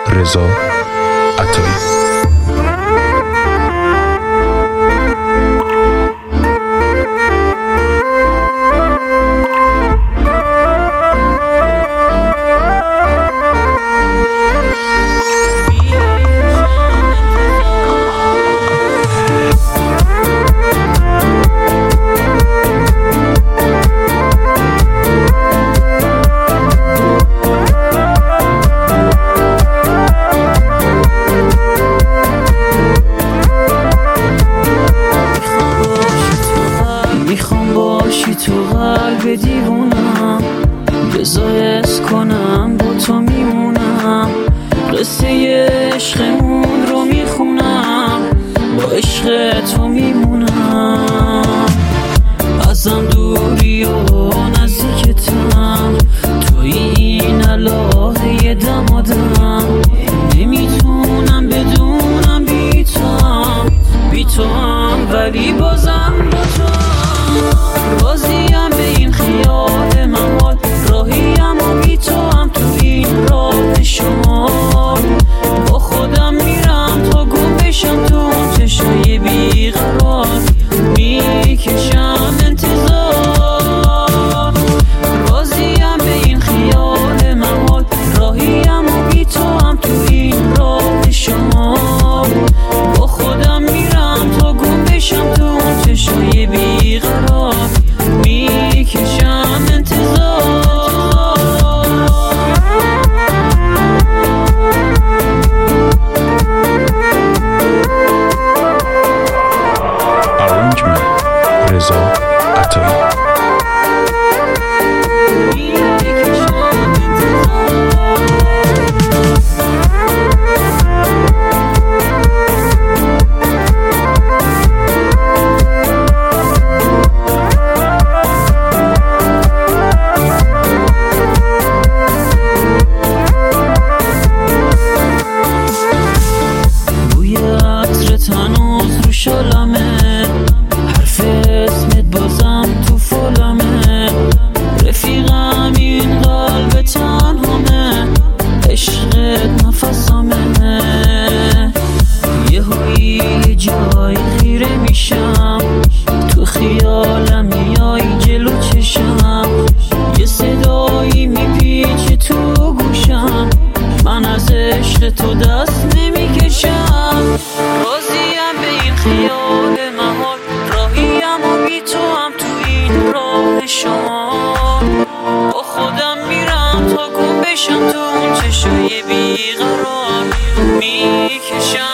رضا عطایی. تو قلب دیوونم بزایست کنم با تو میمونم، قصه عشقمون رو میخونم، با عشق تو میمونم. ازم دوری و نزدیکتم، تو این الهه دمادم، نمیتونم بدونم بی تو هم ولی بازم با تو راضیم. به این خیال محال راهیم و بی تو هم تو این راه شما، با خودم میرم تا گم بشم تو چشای بیقرار، میکشم انتظار. راضیم به این خیال محال راهیم و بی تو هم تو این راه شما، با خودم میرم تا گم بشم تو چشای بیقرار، میکشم انتظار. Arrangement رضا عطایی. هنوز رو شالمه، حرف اسمت بازم تو فالمه، رفیقم این قلب تنهامه، عشقت نفسامه. یه جای خیره میشم، تو خیالم میای جلو چشم، یه صدایی میپیچه تو گوشم، من از عشق تو دست نمیکشم. راضیم به این خیال محال راهیم و بی تو هم تو این راه شما، با خودم میرم تا گم بشم تو اون چشای بیقرار، میکشم